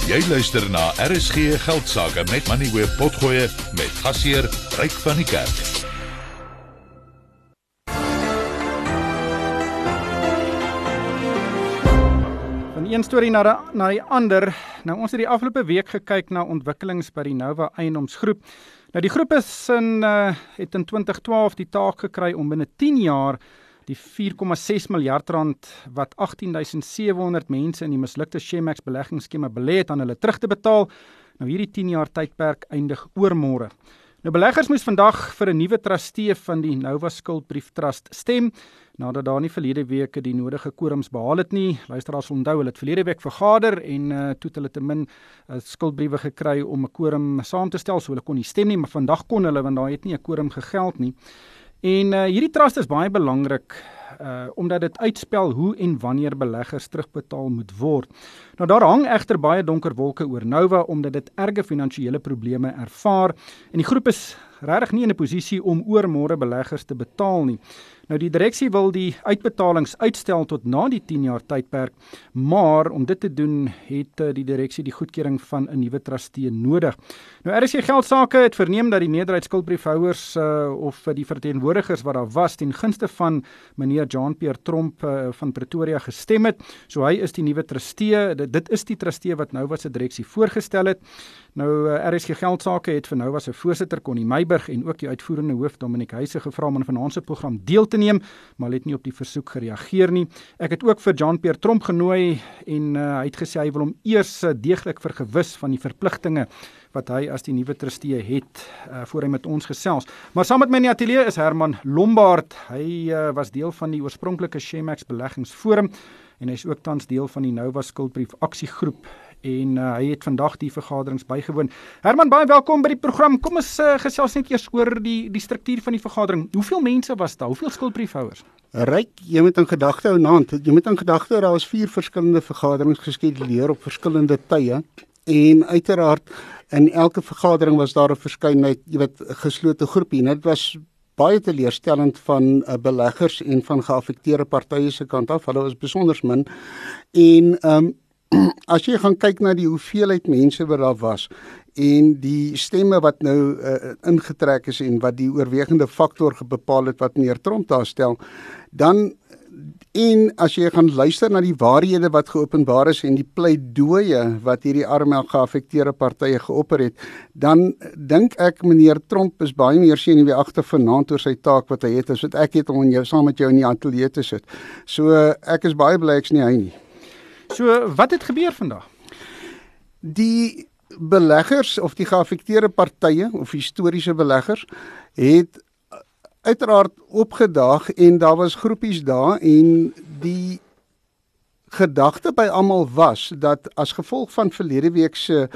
Jy luister na RSG Geldsaake met Money Web Potgoe met gasheer Ryk van die Kerk. Van een storie na die ander. Nou, ons het die afgelope week gekyk na ontwikkelings by die Nova Eiendomsgroep. Nou, die groep het in 2012 die taak gekry om binne 10 jaar die 4,6 miljard rand wat 18.700 mense in die mislukte Shemax beleggingsskema belê het aan hulle terug te betaal. Nou, hierdie 10 jaar tydperk eindig oormôre. Nou, beleggers moes vandag vir 'n nuwe trustee van die Nova Skuldbrief Trust stem, nadat daar nie verlede week die nodige quorums behaal het nie. Luisteraars onthou, hulle het verlede week vergader en toe het hulle ten min skuldbriewe gekry om 'n quorum saam te stel, so hulle kon nie stem nie, maar vandag kon hulle, want daar het nie 'n quorum gegeld nie. En hierdie trust is baie belangrik, omdat dit uitspel hoe en wanneer beleggers terugbetaal moet word. Nou, daar hang egter baie donker wolke oor Nova, omdat dit erge finansiële probleme ervaar, en die groep is regtig nie in 'n posisie om oormôre beleggers te betaal nie. Nou, die direksie wil die uitbetalings uitstel tot na die 10 jaar tydperk, maar om dit te doen het die direksie die goedkeuring van 'n nuwe trustee nodig. Nou, RSG Geldsaake het verneem dat die meerderheid skuldbriefhouers of die verteenwoordigers wat daar was ten gunste van meneer Jean-Pierre Tromp van Pretoria gestem het. So hy is die nuwe trustee. Dit is die trustee wat Nova se direksie voorgestel het. Nou, RSG Geldsaake het vir Nova se voorsitter Connie Meiburg en ook die uitvoerende hoof Dominic Huise gevra om aan vanaand se program deel te neem, maar het nie op die versoek gereageer nie. Ek het ook vir Jean-Pierre Tromp genooi en hy het gesê hy wil hom eers deeglik vergewis van die verpligtinge wat hy as die nuwe trustee het, voor hy met ons gesels. Maar saam met my in die ateljee is Herman Lombard. Hy was deel van die oorspronklike Shemax beleggingsforum en hy is ook tans deel van die Nova Skuldbrief aksiegroep en hy het vandag die vergaderings bygewoon. Herman, baie welkom by die program. Kom ons gesels net eers oor die struktuur van die vergadering. Hoeveel mense was daar? Hoeveel skuldbriefhouers? Ryk, jy moet in gedagte hou, jy moet in gedagte hou, daar was 4 verskillende vergaderings geskeduleer op verskillende tye en uiteraard in elke vergadering was daar 'n verskeidenheid, geslote groepie. Dit was baie teleurstellend van beleggers en van geaffekteerde partye se kant af. Hulle was besonder min en as jy gaan kyk na die hoeveelheid mense wat daar was en die stemme wat nou ingetrek is en wat die oorwegende faktor bepaal het wat meneer Tromp daar stel, dan en as jy gaan luister na die waarhede wat geopenbaar is en die pleidooie wat hierdie arme geaffekteerde partye geopper het, dan dink ek meneer Tromp is baie meer senuweeagtig vanaand oor sy taak wat hy het, as wat ek het om saam met jou in die ateljee te sit. So ek is baie bly ek's nie hy nie. So, wat het gebeur vandag? Die beleggers of die geaffekteerde partye of historiese beleggers het uiteraard opgedaag en daar was groepies daar en die gedagte by almal was dat as gevolg van verlede week se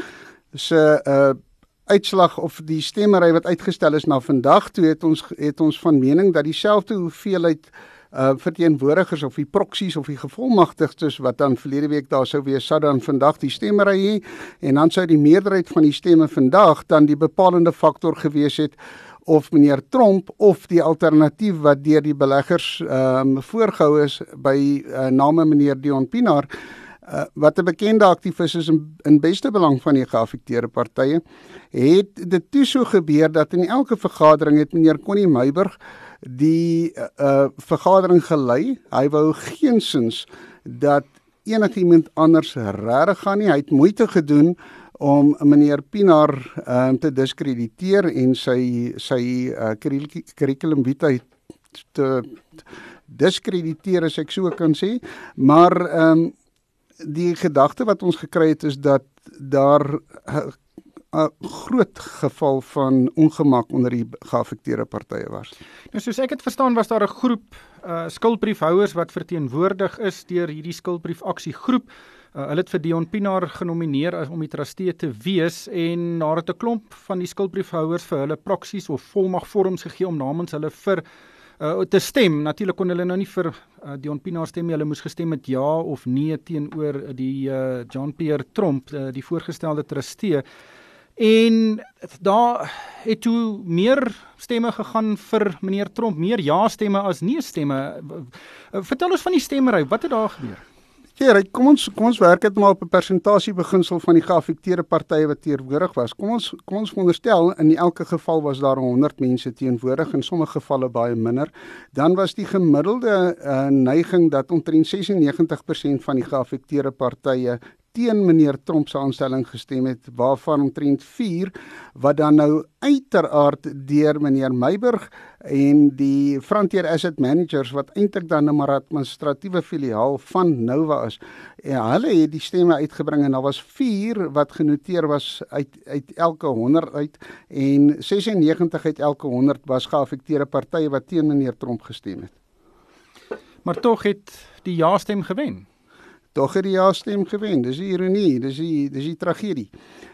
uitslag of die stemmery wat uitgestel is na vandag toe het ons van mening dat dieselfde hoeveelheid verteenwoordigers of die proksies of die gevolmagtigdes wat dan verlede week daar sou wees, sou dan vandag die stemmery hê en dan sou die meerderheid van die stemme vandag dan die bepalende faktor gewees het of meneer Tromp of die alternatief wat deur die beleggers voorgehou is by name meneer Dion Pinaar, wat 'n bekende aktivis is in beste belang van die geaffekteerde partye, het dit toe so gebeur dat in elke vergadering het meneer Connie Meiburg die vergadering gelei. Hy wou geensins dat enigiemand anders regtig gaan nie. Hy het moeite gedoen om meneer Pinaar te diskrediteer en sy curriculum vitae te diskrediteer, as ek so kan sê. Maar die gedagte wat ons gekry het is dat daar 'n groot geval van ongemak onder die geaffekteerde partye was. Nou, soos ek het verstaan, was daar 'n groep skuldbriefhouers wat verteenwoordig is deur hierdie skuldbrief aksiegroep. Hulle het vir Dion Pinaar genomineer om die trustee te wees en daar het 'n klomp van die skuldbriefhouers vir hulle proksies of volmagvorms gegee om namens hulle vir te stem. Natuurlik kon hulle nou nie vir Dion Pinaar stem nie, hulle moes gestem het ja of nee teenoor die Jean-Pierre Tromp, die voorgestelde trustee. En daar het toe meer stemme gegaan vir meneer Tromp, meer ja-stemme as nee-stemme. Vertel ons van die stemmery, wat het daar gebeur? Ja, right, kom ons werk dit maar op 'n persentasiebeginsel van die geaffekteerde partye wat teenwoordig was. Kom ons veronderstel in elke geval was daar 100 mense teenwoordig, in sommige gevalle baie minder. Dan was die gemiddelde neiging dat omtrent 96% van die geaffekteerde partye teen meneer Trump se aanstelling gestem het, waarvan omtrent 4 wat dan nou uiteraard deur meneer Meiburg en die Frontier Asset Managers wat eintlik dan 'n maar administratiewe filiaal van Nova is. En hulle het die stemme uitgebring en daar was 4 wat genoteer was uit elke 100 uit en 96 uit elke 100 was geaffekteerde partye wat teen meneer Trump gestem het. Maar tog het die ja-stem gewen. Tog het die ja-stem gewen. Dis die ironie, dis die tragedie.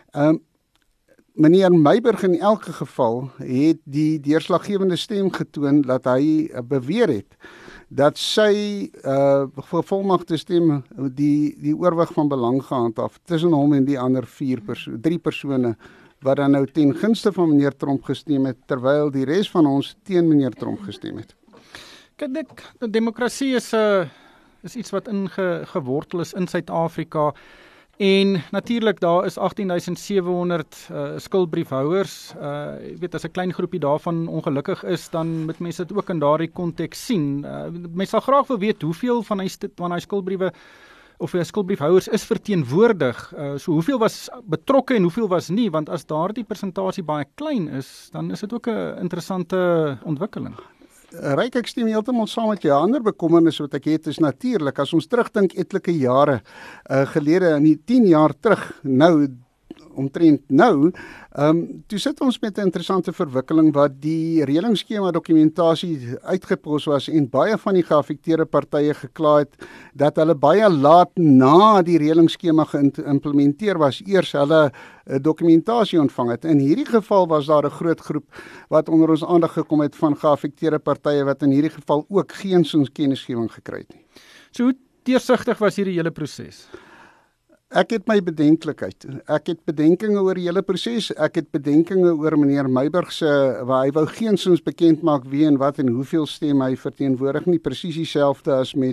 Meneer Meiburg in elke geval het die deurslaggewende stem getoon dat hy beweer het dat sy volmagte stem die oorwig van belang gehandhaaf tussen hom en die ander 3 persone wat dan nou ten gunste van meneer Trump gestem het, terwyl die res van ons teen meneer Trump gestem het. Kyk, demokrasie is iets wat ingewortel is in Suid-Afrika en natuurlik daar is 18.700 skuldbriefhouers. Jy weet, as 'n klein groepie daarvan ongelukkig is, dan moet mense dit ook in daardie konteks sien. Mense sal graag wil weet hoeveel van hy skuldbriewe of skuldbriefhouers is verteenwoordig. So hoeveel was betrokke en hoeveel was nie, want as daardie persentasie baie klein is, dan is dit ook 'n interessante ontwikkeling. Ryk, ek stem heeltemal saam met jou. Ander bekommernis wat ek het is natuurlik, as ons terugdink etlike jare gelede, in die 10 jaar terug, omtrent nou, toe sit ons met 'n interessante verwikkeling wat die reëlingsskema dokumentasie uitgepos was en baie van die geaffekteerde partye gekla het dat hulle baie laat na die reëlingsskema geïmplementeer was, eers hulle dokumentasie ontvang het. In hierdie geval was daar 'n groot groep wat onder ons aandag gekom het van geaffekteerde partye wat in hierdie geval ook geen kennisgewing gekry het nie. So hoe deursigtig was hierdie hele proses? Ek het my bedenklikheid. Ek het bedenkinge oor die hele proses. Ek het bedenkinge oor meneer Meiburg se waar hy wou geensins bekend maak wie en wat en hoeveel stem hy verteenwoordig, nie presies dieselfde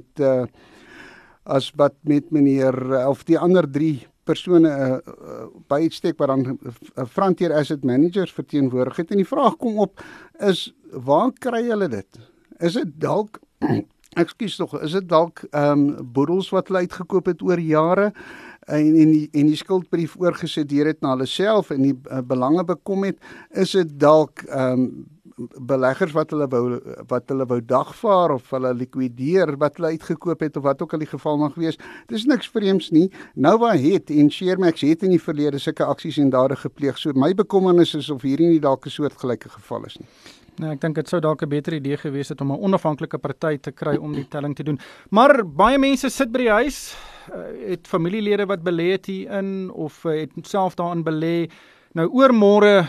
as wat met meneer of die ander 3 persone by uitstek wat dan Frontier Asset Managers verteenwoordig het. En die vraag kom op is, waar kry hulle dit? Is dit dalk is dit dalk boedels wat hulle uitgekoop het oor jare en die skuldbrief oorgesedeer het na hulle self en die belange bekom het? Is dit dalk beleggers wat hulle wou dagvaar of hulle likwideer wat hulle uitgekoop het of wat ook al die geval mag wees? Dis niks vreemds nie. Nova het en Shermax het in die verlede sulke aksies en dade gepleeg. So my bekommernis is of hierdie nie dalk 'n soortgelyke geval is nie. Nou, ek dink dit sou dalk 'n beter idee gewees het om 'n onafhanklike party te kry om die telling te doen. Maar baie mense sit by die huis, het familielede wat belê het hierin of het self daarin belê. Nou oormôre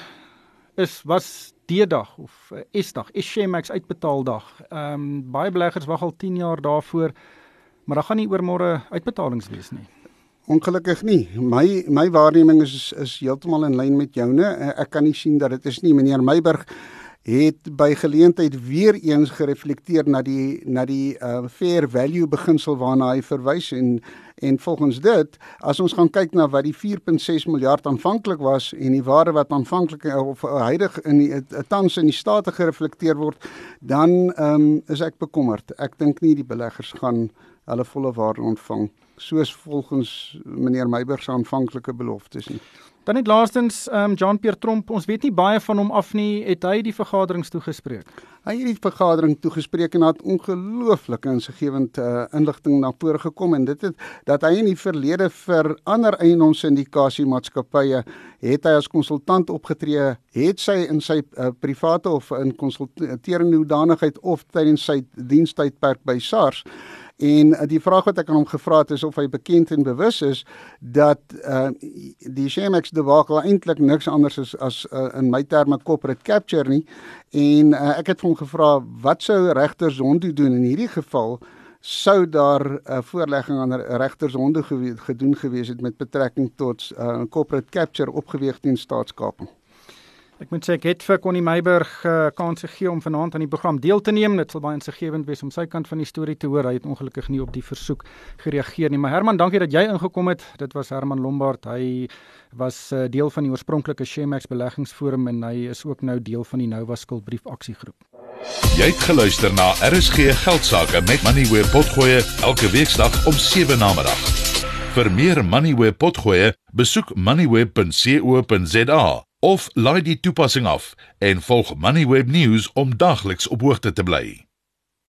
was D-dag of S-dag, Shermax uitbetaaldag. Baie beleggers wag al 10 jaar daarvoor, maar daar gaan nie oormôre uitbetalings wees nie. Ongelukkig nie. My waarneming is heeltemal in lyn met joune. Ek kan nie sien dat dit is nie. Meneer Meiburg het by geleentheid weer eens gereflekteer na die fair value beginsel waarna hy verwys en volgens dit, as ons gaan kyk na wat die 4.6 miljard aanvanklik was en die waarde wat aanvanklik of huidig tans in die state gereflekteer word, dan is ek bekommerd. Ek dink nie die beleggers gaan hulle volle waarde ontvang, soos volgens meneer Meiburg se aanvanklike beloftes nie. Dan net laastens, Jean-Pierre Tromp, ons weet nie baie van hom af nie, het hy die vergaderings toegespreek? Hy het die vergadering toegespreek en het ongelooflike insiggewend inligting na vore gekom en dit het dat hy in die verlede vir ander eiendomsindikasiemaatskappye het hy as konsultant opgetree, het sy in sy private of in konsulterende hoedanigheid of tydens sy dienstydperk by SARS. En die vraag wat ek aan hom gevra het is of hy bekend en bewus is dat die Shermax debakel eintlik niks anders is as in my terme corporate capture nie. En ek het hom gevra wat sou regter Zondo doen in hierdie geval, sou daar voorlegging aan regter Zondo gedoen gewees het met betrekking tot corporate capture opgeweeg teen staatskaping. Ek moet sê ek het vir Connie Meiburg kans gegee om vanaand aan die program deel te neem. Dit sal baie insiggewend wees om sy kant van die storie te hoor. Hy het ongelukkig nie op die versoek gereageer nie. Maar Herman, dankie dat jy ingekom het. Dit was Herman Lombard. Hy was deel van die oorspronklike Shemax beleggingsforum en hy is ook nou deel van die Nova skuldbrief aksiegroep. Jy het geluister na RSG Geldsaake met Moneyweb Potgoe elke weeksdag om 7 namiddag. Vir meer Moneyweb Potgoe, besoek moneyweb.co.za of laai die toepassing af en volg Moneyweb News om dagliks op hoogte te bly.